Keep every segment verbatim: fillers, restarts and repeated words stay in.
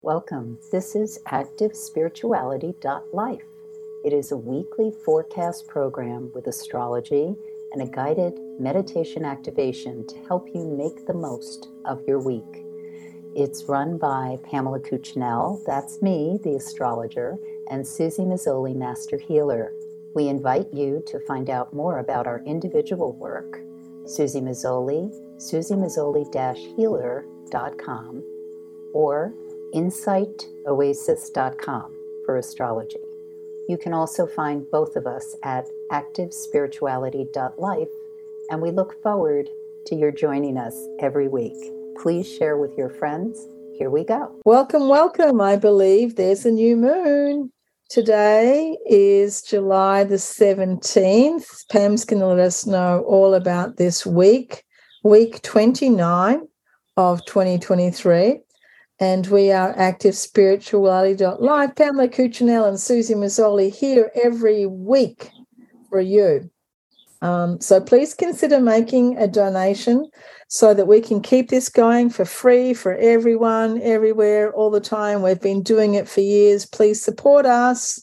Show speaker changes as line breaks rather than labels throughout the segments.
Welcome. This is active spirituality dot life. It is a weekly forecast program with astrology and a guided meditation activation to help you make the most of your week. It's run by Pamela Cuccinell, that's me, the astrologer, and Susie Mazzoli, Master Healer. We invite you to find out more about our individual work. Susie Mazzoli, susie mazzoli dash healer dot com, or insight oasis dot com for astrology. You can also find both of us at active spirituality dot life, and we look forward to your joining us every week. Please share with your friends. Here we go.
Welcome, welcome. I believe there's a new moon. Today is July the seventeenth. Pam's going to let us know all about this week, week twenty-nine of twenty twenty-three. And we are active spirituality dot life. Pamela Cuccinell and Susie Mazzoli here every week for you. Um, so please consider making a donation so that we can keep this going for free for everyone, everywhere, all the time. We've been doing it for years. Please support us.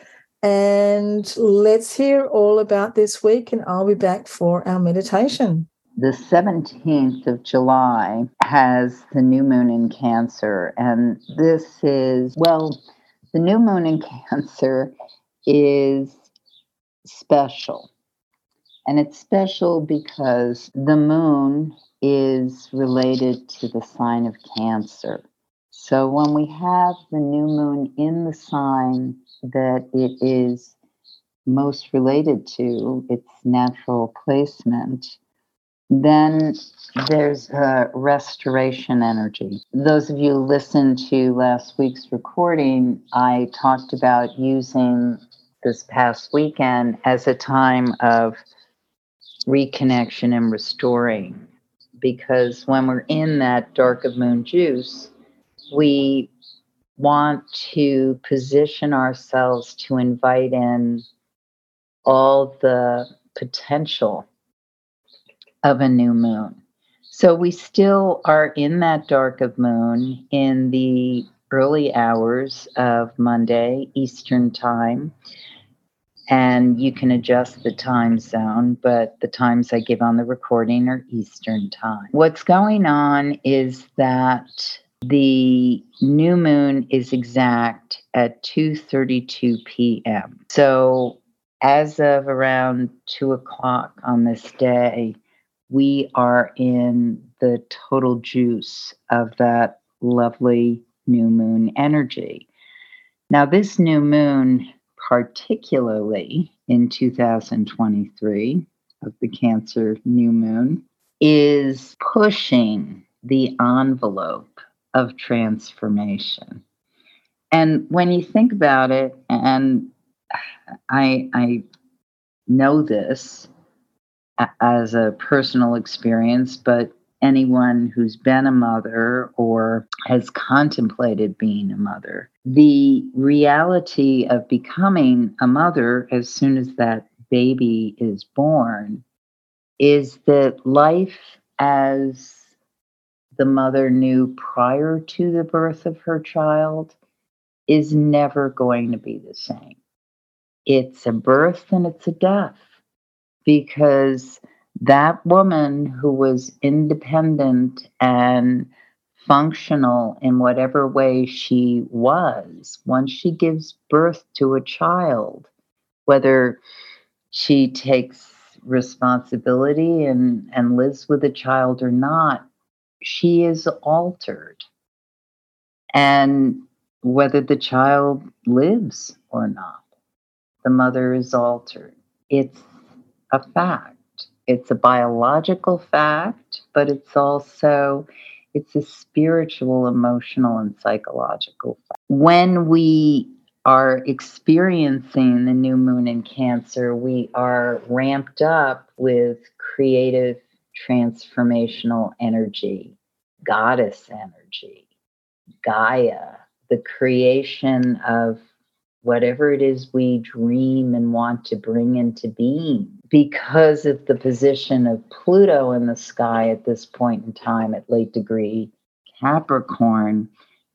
And let's hear all about this week, and I'll be back for our meditation.
The seventeenth of July has the new moon in Cancer, and this is, well, the new moon in Cancer is special. And it's special because the moon is related to the sign of Cancer. So when we have the new moon in the sign that it is most related to, its natural placement, then there's a restoration energy. Those of you who listened to last week's recording, I talked about using this past weekend as a time of reconnection and restoring, because when we're in that dark of moon juice, we want to position ourselves to invite in all the potential of a new moon. So we still are in that dark of moon in the early hours of Monday Eastern time. And you can adjust the time zone, but the times I give on the recording are Eastern time. What's going on is that the new moon is exact at two thirty-two p.m. So as of around two o'clock on this day, we are in the total juice of that lovely new moon energy. Now, this new moon, particularly in two thousand twenty-three, of the Cancer new moon, is pushing the envelope of transformation. And when you think about it, and I, I know this as a personal experience, but anyone who's been a mother or has contemplated being a mother, the reality of becoming a mother as soon as that baby is born is that life as the mother knew prior to the birth of her child is never going to be the same. It's a birth and it's a death, because that woman who was independent and functional in whatever way she was, once she gives birth to a child, whether she takes responsibility and, and lives with a child or not, she is altered. And whether the child lives or not, the mother is altered. It's a fact. It's a biological fact, but it's also, it's a spiritual, emotional, and psychological fact. When we are experiencing the new moon in Cancer, we are ramped up with creative, transformational energy, goddess energy, Gaia, the creation of whatever it is we dream and want to bring into being. Because of the position of Pluto in the sky at this point in time at late degree Capricorn,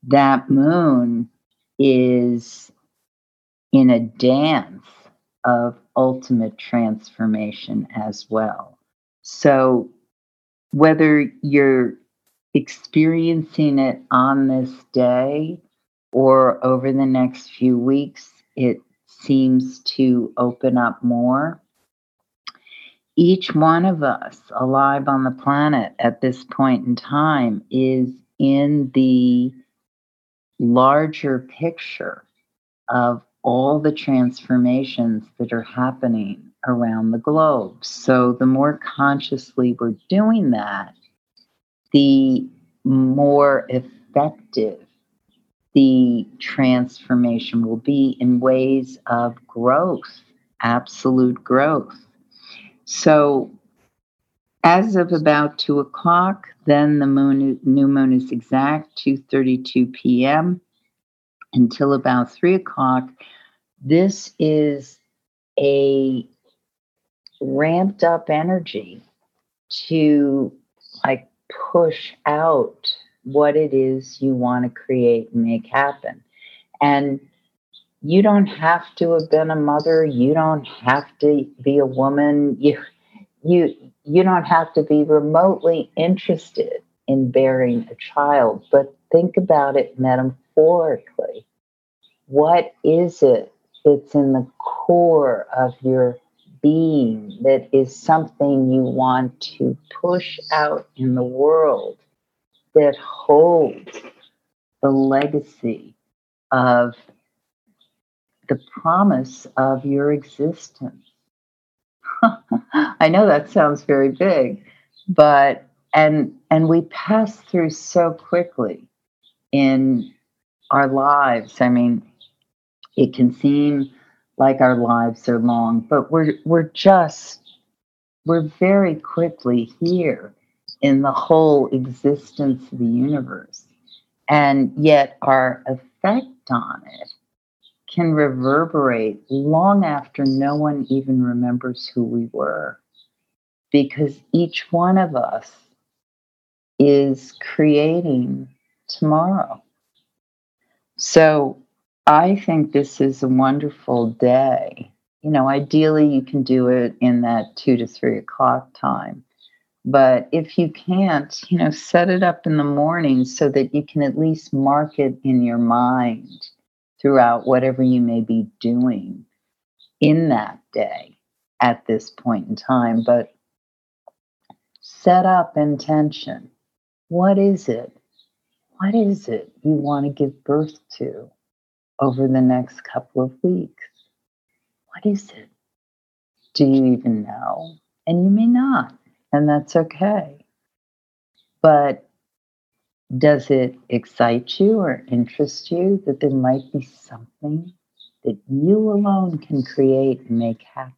that moon is in a dance of ultimate transformation as well. So whether you're experiencing it on this day or over the next few weeks, it seems to open up more. Each one of us alive on the planet at this point in time is in the larger picture of all the transformations that are happening around the globe. So the more consciously we're doing that, the more effective the transformation will be in ways of growth, absolute growth. So as of about two o'clock, then the moon, new moon is exact, two thirty-two p.m. until about three o'clock. This is a ramped up energy to like push out what it is you want to create and make happen. And you don't have to have been a mother. You don't have to be a woman. You, you, you don't have to be remotely interested in bearing a child, but think about it metaphorically. What is it that's in the core of your being that is something you want to push out in the world that holds the legacy of the promise of your existence? I know that sounds very big, but and and we pass through so quickly in our lives. I mean, it can seem like our lives are long, but we're we're just we're very quickly here in the whole existence of the universe. And yet our effect on it can reverberate long after no one even remembers who we were, because each one of us is creating tomorrow. So I think this is a wonderful day. You know, ideally you can do it in that two to three o'clock time. But if you can't, you know, set it up in the morning so that you can at least mark it in your mind throughout whatever you may be doing in that day at this point in time. But set up intention. What is it? What is it you want to give birth to over the next couple of weeks? What is it? Do you even know? And you may not, and that's okay. But does it excite you or interest you that there might be something that you alone can create and make happen?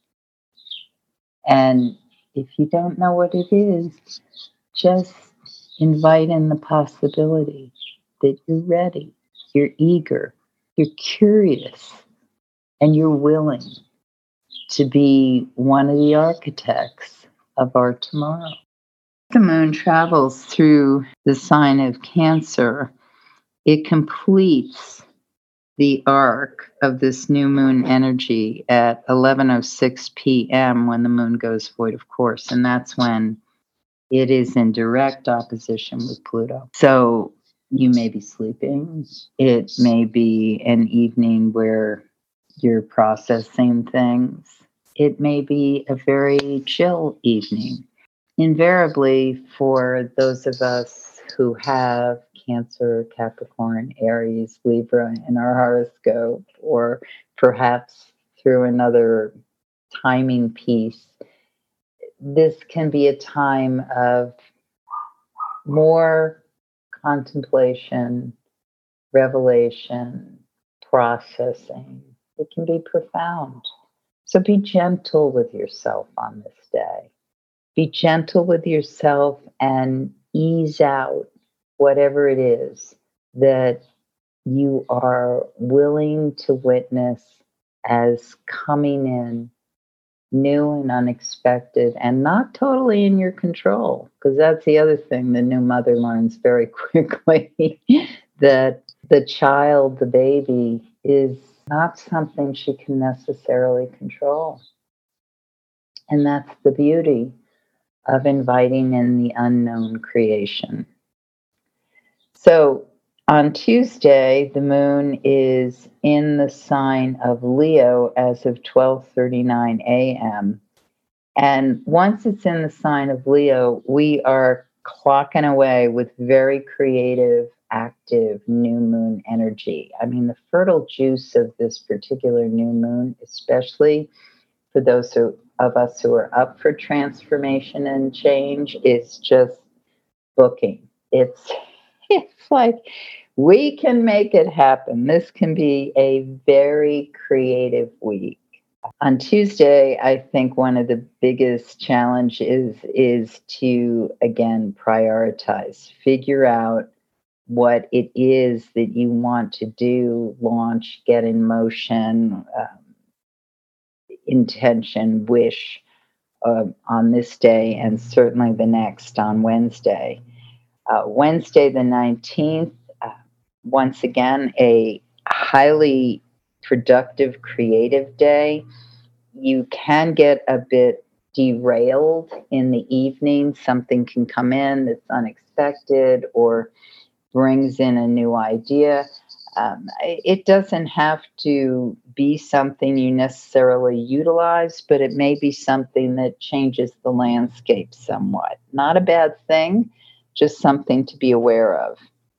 And if you don't know what it is, just invite in the possibility that you're ready, you're eager, you're curious, and you're willing to be one of the architects of our tomorrow. The moon travels through the sign of Cancer. It completes the arc of this new moon energy at eleven oh six p.m. when the moon goes void, of course, and that's when it is in direct opposition with Pluto. So you may be sleeping. It may be an evening where you're processing things. It may be a very chill evening. Invariably, for those of us who have Cancer, Capricorn, Aries, Libra in our horoscope, or perhaps through another timing piece, this can be a time of more contemplation, revelation, processing. It can be profound. So be gentle with yourself on this day. Be gentle with yourself and ease out whatever it is that you are willing to witness as coming in new and unexpected and not totally in your control, because that's the other thing the new mother learns very quickly, that the child, the baby, is not something she can necessarily control. And that's the beauty of inviting in the unknown creation. So on Tuesday, the moon is in the sign of Leo as of twelve thirty-nine a.m. And once it's in the sign of Leo, we are clocking away with very creative, active new moon energy. I mean, the fertile juice of this particular new moon, especially for those who, of us who are up for transformation and change, is just booking. It's it's like we can make it happen. This can be a very creative week. On Tuesday, I think one of the biggest challenges is to, again, prioritize, figure out what it is that you want to do, launch, get in motion, um, intention, wish uh, on this day, and certainly the next on Wednesday. Uh, Wednesday, the nineteenth, uh, once again, a highly productive, creative day. You can get a bit derailed in the evening. Something can come in that's unexpected or brings in a new idea. Um, it doesn't have to be something you necessarily utilize, but it may be something that changes the landscape somewhat. Not a bad thing, just something to be aware of.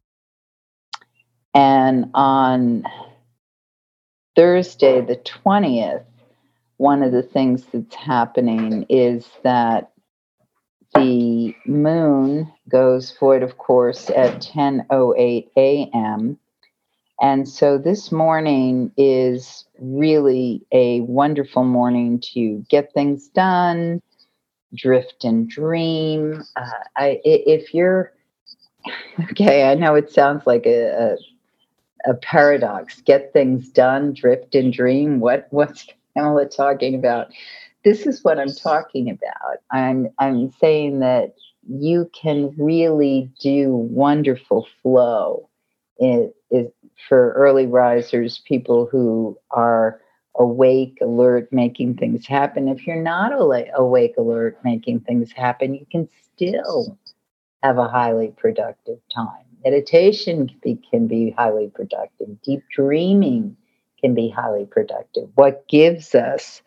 And on Thursday, the twentieth, one of the things that's happening is that the moon goes void, of course, at ten oh eight a.m. And so this morning is really a wonderful morning to get things done, drift and dream. Uh, I, if you're, okay, I know it sounds like a, a, a paradox. Get things done, drift and dream. What, what's Pamela talking about? This is what I'm talking about. I'm, I'm saying that you can really do wonderful flow. It is for early risers, people who are awake, alert, making things happen. If you're not awake, alert, making things happen, you can still have a highly productive time. Meditation can be, can be highly productive. Deep dreaming can be highly productive. What gives us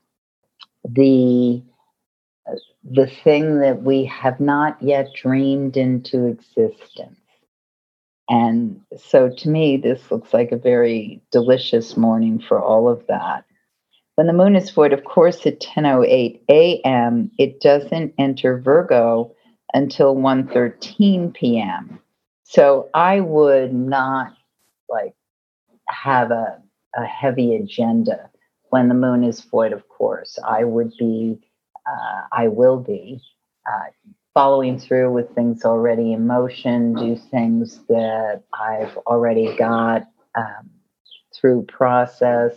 the the thing that we have not yet dreamed into existence? And so to me, this looks like a very delicious morning for all of that. When the moon is void, of course, at ten oh eight a.m., it doesn't enter Virgo until one thirteen p.m. So I would not like have a, a heavy agenda when the moon is void, of course. I would be, uh, I will be uh, following through with things already in motion, do things that I've already got um, through process,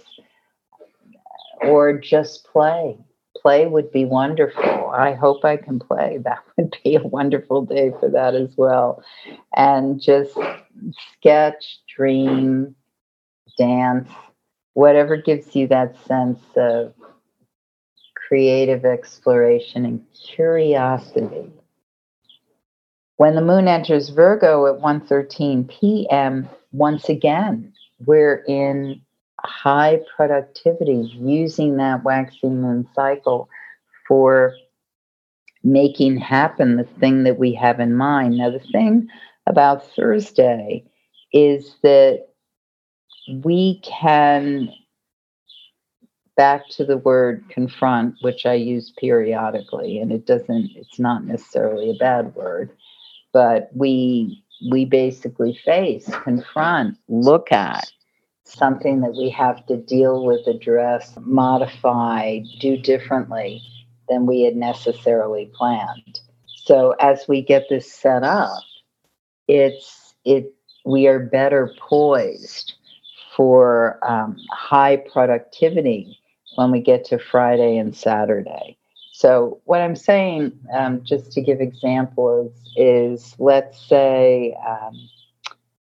or just play. Play would be wonderful. I hope I can play. That would be a wonderful day for that as well. And just sketch, dream, dance, whatever gives you that sense of creative exploration and curiosity. When the moon enters Virgo at one thirteen p.m., once again, we're in high productivity, using that waxing moon cycle for making happen the thing that we have in mind. Now, the thing about Thursday is that we can, back to the word confront, which I use periodically, and it doesn't, it's not necessarily a bad word, but we we basically face, confront, look at something that we have to deal with, address, modify, do differently than we had necessarily planned. So as we get this set up, it's it we are better poised for um, high productivity when we get to Friday and Saturday. So what I'm saying, um, just to give examples, is let's say um,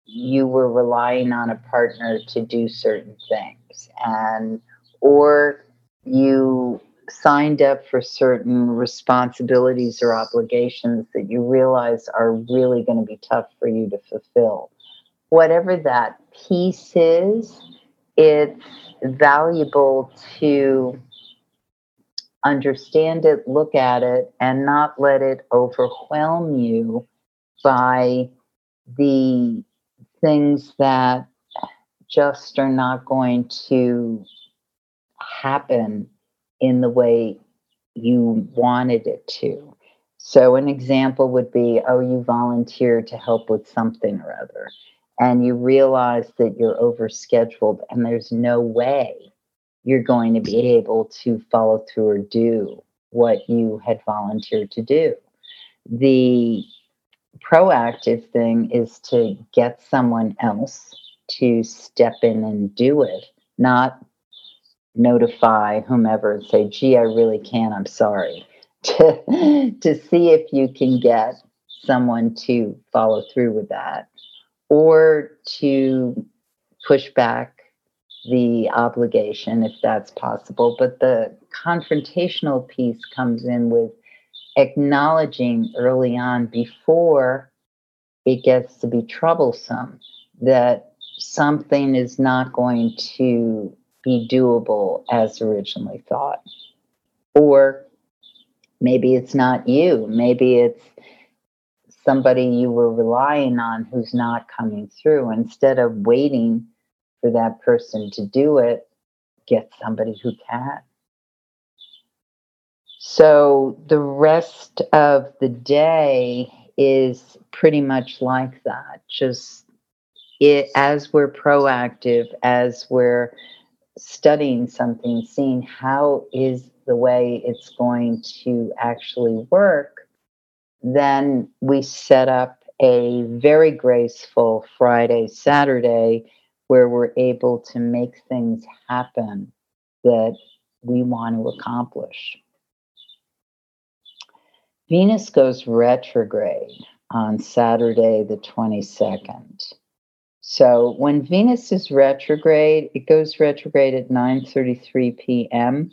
you were relying on a partner to do certain things, and or you signed up for certain responsibilities or obligations that you realize are really going to be tough for you to fulfill. Whatever that piece is, it's valuable to understand it, look at it, and not let it overwhelm you by the things that just are not going to happen in the way you wanted it to. So, an example would be, oh, you volunteered to help with something or other, and you realize that you're overscheduled and there's no way you're going to be able to follow through or do what you had volunteered to do. The proactive thing is to get someone else to step in and do it, not notify whomever and say, gee, I really can't, I'm sorry. to, to see if you can get someone to follow through with that, or to push back the obligation if that's possible. But the confrontational piece comes in with acknowledging early on, before it gets to be troublesome, that something is not going to be doable as originally thought. Or maybe it's not you, maybe it's somebody you were relying on who's not coming through. Instead of waiting for that person to do it, get somebody who can. So the rest of the day is pretty much like that. Just it, as we're proactive, as we're studying something, seeing how is the way it's going to actually work, then we set up a very graceful Friday, Saturday, where we're able to make things happen that we want to accomplish. Venus goes retrograde on Saturday, the twenty-second. So when Venus is retrograde, it goes retrograde at nine thirty-three p.m.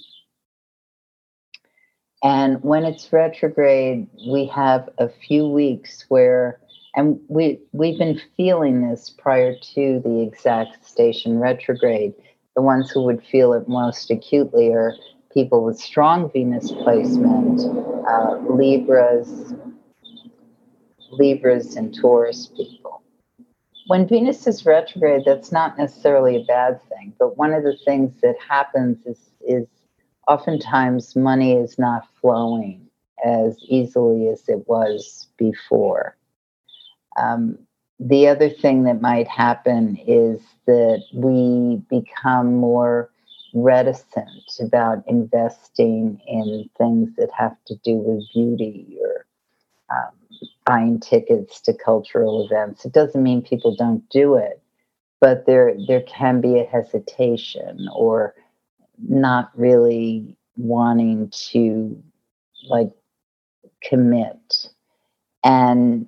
And when it's retrograde, we have a few weeks where, and we, we've been feeling this prior to the exact station retrograde. The ones who would feel it most acutely are people with strong Venus placement, uh, Libras, Libras and Taurus people. When Venus is retrograde, that's not necessarily a bad thing, but one of the things that happens is, is oftentimes money is not flowing as easily as it was before. Um, the other thing that might happen is that we become more reticent about investing in things that have to do with beauty or um, buying tickets to cultural events. It doesn't mean people don't do it, but there there can be a hesitation or not really wanting to like commit. And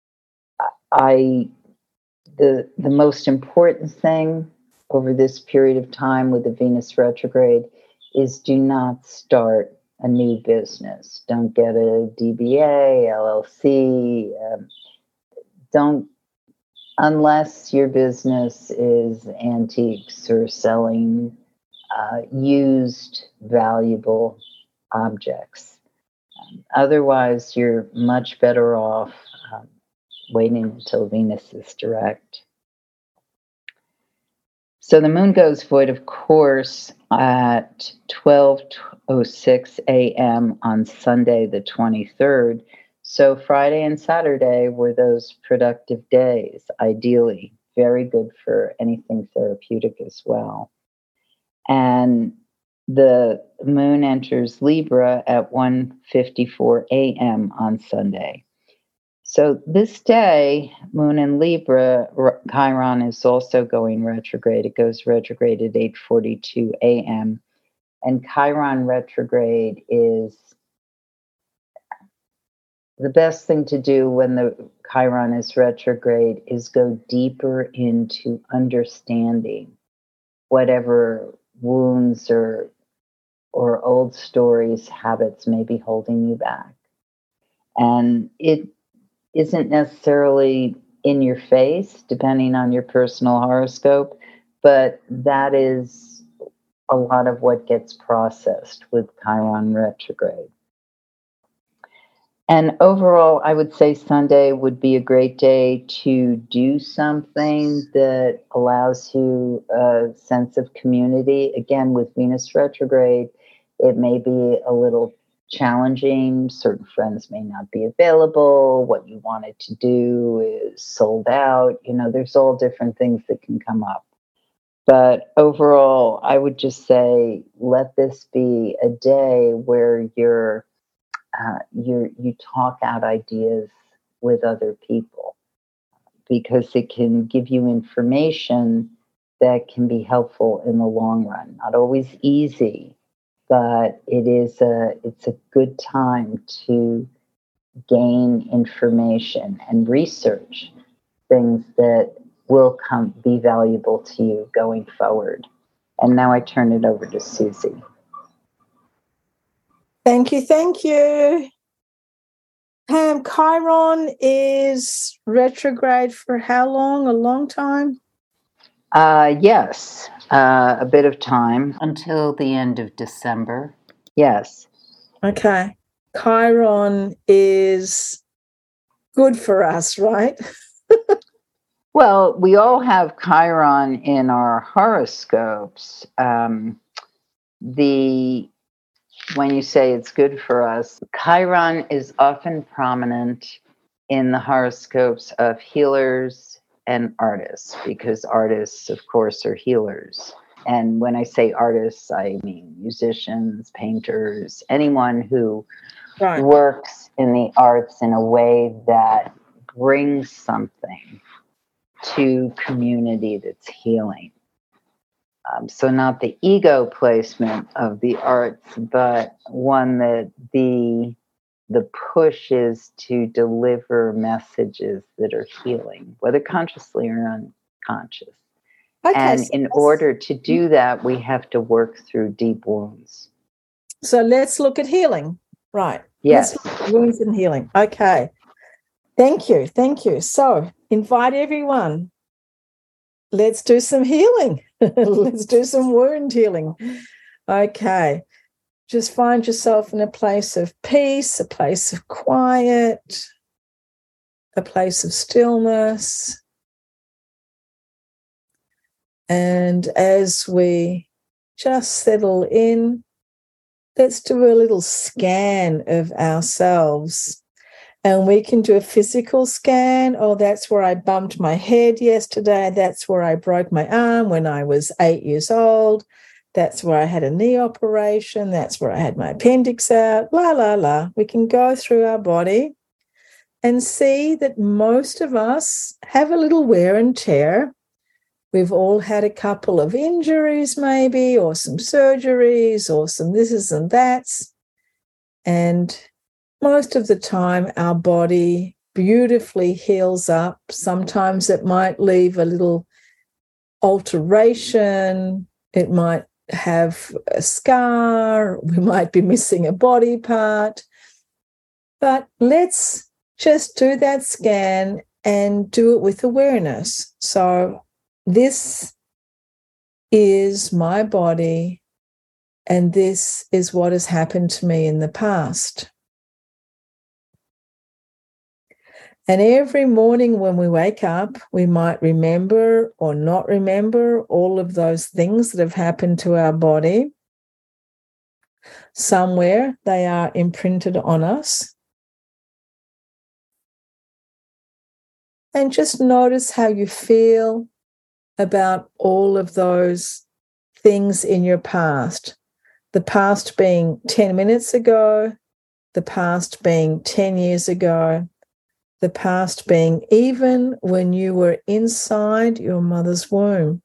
I the the most important thing over this period of time with the Venus retrograde is do not start a new business. Don't get a D B A, L L C. Um, don't, unless your business is antiques or selling uh, used, valuable objects. Um, otherwise, you're much better off um, waiting until Venus is direct. So the moon goes void, of course, at twelve oh six a.m. on Sunday, the twenty-third. So Friday and Saturday were those productive days, ideally. Very good for anything therapeutic as well. And the moon enters Libra at one fifty-four a.m. on Sunday. So this day, Moon in Libra, Chiron is also going retrograde. It goes retrograde at eight forty-two a.m. And Chiron retrograde is the best thing to do when the Chiron is retrograde is go deeper into understanding whatever wounds or or old stories, habits may be holding you back. And it isn't necessarily in your face, depending on your personal horoscope, but that is a lot of what gets processed with Chiron retrograde. And overall, I would say Sunday would be a great day to do something that allows you a sense of community. Again, with Venus retrograde, it may be a little challenging. Certain friends may not be available. What you wanted to do is sold out. You know, there's all different things that can come up. But overall, I would just say, let this be a day where you're Uh, you you talk out ideas with other people, because it can give you information that can be helpful in the long run. Not always easy, but it is a it's a good time to gain information and research things that will come be valuable to you going forward. And now I turn it over to Susie.
Thank you, thank you. Pam, Chiron is retrograde for how long? A long time?
Uh, yes, uh, a bit of time.
Until the end of December.
Yes.
Okay. Chiron is good for us, right?
Well, we all have Chiron in our horoscopes. Um, the when you say it's good for us, Chiron is often prominent in the horoscopes of healers and artists, because artists, of course, are healers. And when I say artists, I mean musicians, painters, anyone who
Right.
works in the arts in a way that brings something to community that's healing. Um, so not the ego placement of the arts, but one that the the push is to deliver messages that are healing, whether consciously or unconscious.
Okay,
And
so
in order to do that, we have to work through deep wounds.
So let's look at healing. Right.
Yes.
Let's look at wounds and healing. Okay. Thank you. Thank you. So invite everyone. Let's do some healing. Let's do some wound healing. Okay. Just find yourself in a place of peace, a place of quiet, a place of stillness. And as we just settle in, let's do a little scan of ourselves. And we can do a physical scan. Oh, that's where I bumped my head yesterday. That's where I broke my arm when I was eight years old. That's where I had a knee operation. That's where I had my appendix out. La, la, la. We can go through our body and see that most of us have a little wear and tear. We've all had a couple of injuries maybe, or some surgeries, or some thises and that's. And most of the time, our body beautifully heals up. Sometimes it might leave a little alteration. It might have a scar. We might be missing a body part. But let's just do that scan and do it with awareness. So this is my body, and this is what has happened to me in the past. And every morning when we wake up, we might remember or not remember all of those things that have happened to our body. Somewhere they are imprinted on us. And just notice how you feel about all of those things in your past. The past being ten minutes ago, the past being ten years ago, the past being even when you were inside your mother's womb.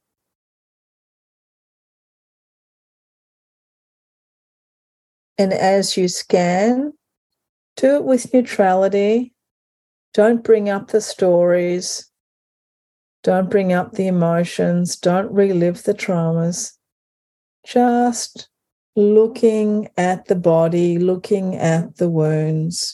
And as you scan, Do it with neutrality. Don't bring up the stories. Don't bring up the emotions. Don't relive the traumas. Just looking at the body, looking at the wounds.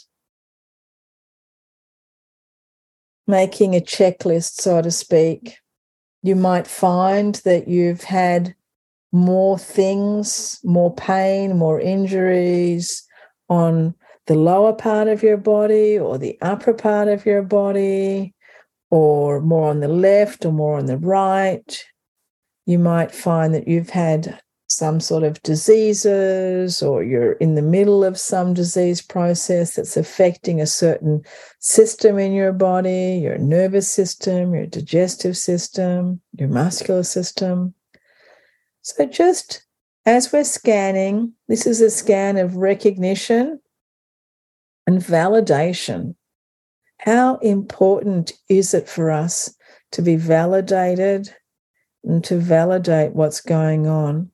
Making a checklist, so to speak. You might find that you've had more things, more pain, more injuries on the lower part of your body or the upper part of your body, or more on the left or more on the right. You might find that you've had some sort of diseases, or you're in the middle of some disease process that's affecting a certain system in your body, your nervous system, your digestive system, your muscular system. So just as we're scanning, this is a scan of recognition and validation. How important is it for us to be validated and to validate what's going on?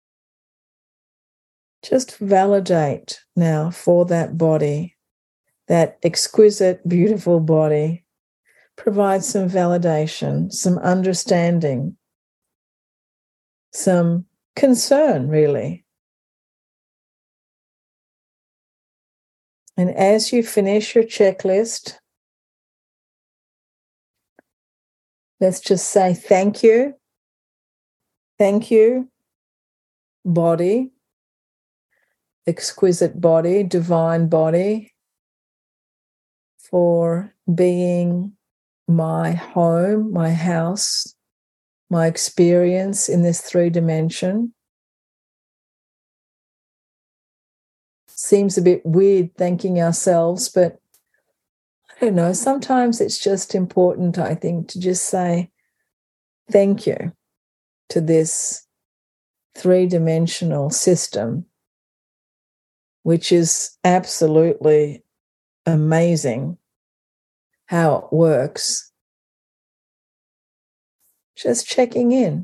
Just validate now for that body, that exquisite, beautiful body. Provide some validation, some understanding, some concern, really. And as you finish your checklist, let's just say thank you. Thank you, body. Exquisite body, divine body, for being my home, my house, my experience in this three dimension. Seems a bit weird thanking ourselves, but I don't know, sometimes it's just important, I think, to just say thank you to this three-dimensional system, which is absolutely amazing how it works. Just checking in.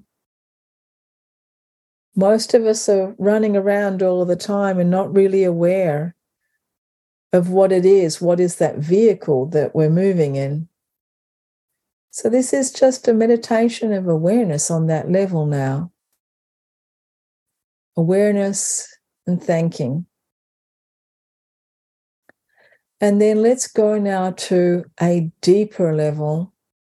Most of us are running around all of the time and not really aware of what it is, what is that vehicle that we're moving in. So this is just a meditation of awareness on that level now. Awareness and thanking. And then let's go now to a deeper level.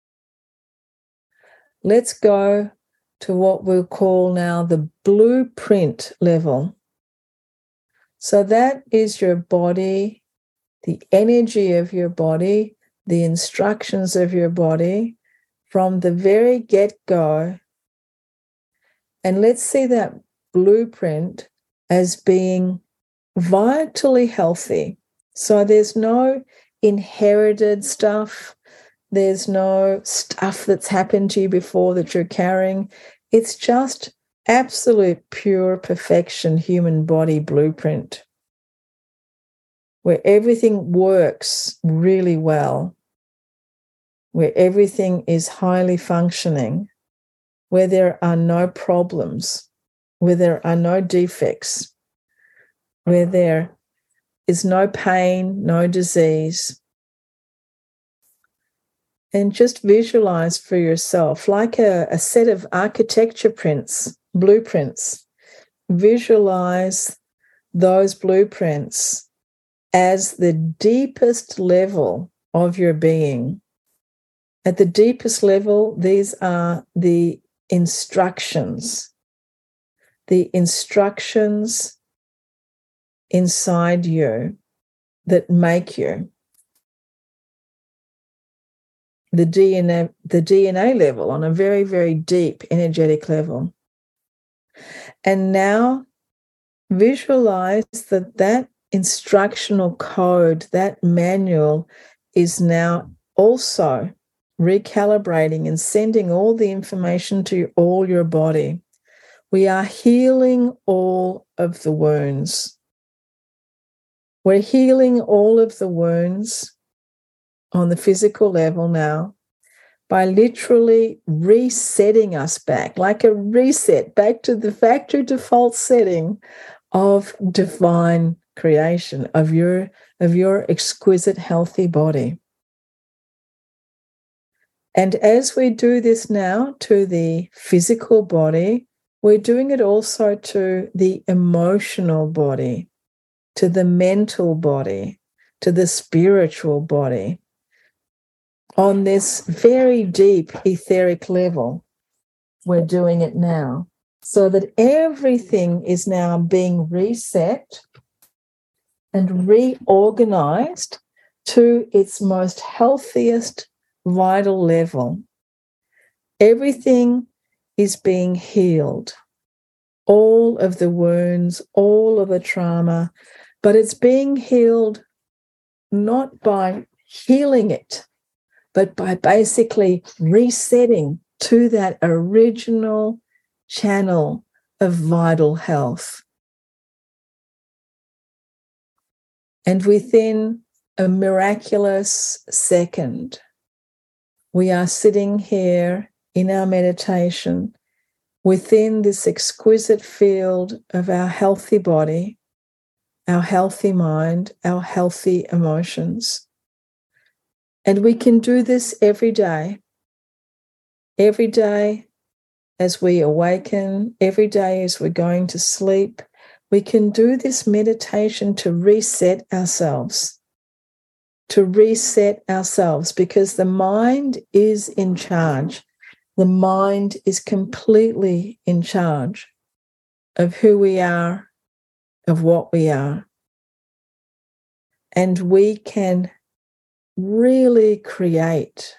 Let's go to what we'll call now the blueprint level. So that is your body, the energy of your body, the instructions of your body from the very get-go. And let's see that blueprint as being vitally healthy. So there's no inherited stuff. There's no stuff that's happened to you before that you're carrying. It's just absolute pure perfection human body blueprint, where everything works really well, where everything is highly functioning, where there are no problems, where there are no defects, where there is no pain, no disease. And just visualize for yourself, like a, a set of architecture prints, blueprints. Visualize those blueprints as the deepest level of your being. At the deepest level, these are the instructions. The instructions inside you that make you. The D N A, the D N A level on a very, very deep energetic level. And now visualize that that instructional code, that manual is now also recalibrating and sending all the information to all your body. We are healing all of the wounds. We're healing all of the wounds on the physical level now by literally resetting us back, like a reset back to the factory default setting of divine creation, of your of your exquisite healthy body. And as we do this now to the physical body, we're doing it also to the emotional body, to the mental body, to the spiritual body, on this very deep etheric level. We're doing it now so that everything is now being reset and reorganized to its most healthiest vital level. Everything is being healed. All of the wounds, all of the trauma, but it's being healed not by healing it, but by basically resetting to that original channel of vital health. And within a miraculous second, we are sitting here in our meditation within this exquisite field of our healthy body, our healthy mind, our healthy emotions. And we can do this every day. Every day as we awaken, every day as we're going to sleep, we can do this meditation to reset ourselves. To reset ourselves, because the mind is in charge. The mind is completely in charge of who we are, of what we are. And we can really create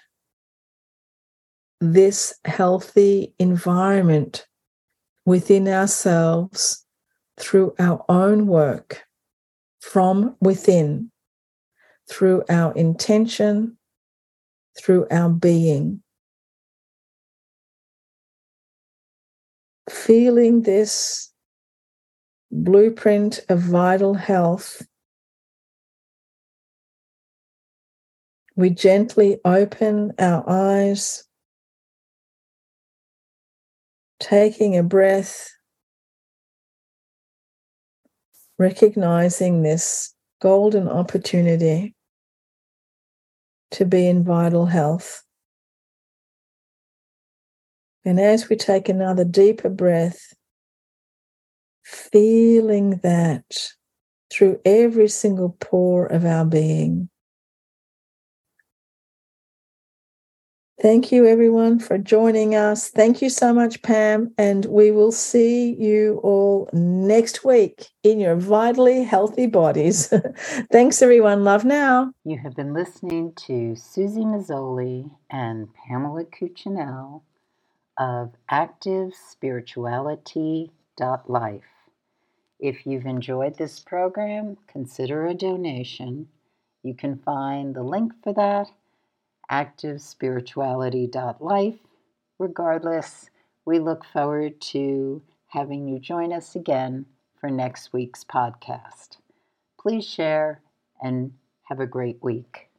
this healthy environment within ourselves through our own work from within, through our intention, through our being. Feeling this blueprint of vital health, we gently open our eyes, taking a breath, recognizing this golden opportunity to be in vital health. And as we take another deeper breath, feeling that through every single pore of our being. Thank you, everyone, for joining us. Thank you so much, Pam, and we will see you all next week in your vitally healthy bodies. Thanks, everyone. Love now.
You have been listening to Susie Mazzoli and Pamela Cuccinell of active spirituality dot life. If you've enjoyed this program, consider a donation. You can find the link for that, active spirituality dot life. Regardless, we look forward to having you join us again for next week's podcast. Please share and have a great week.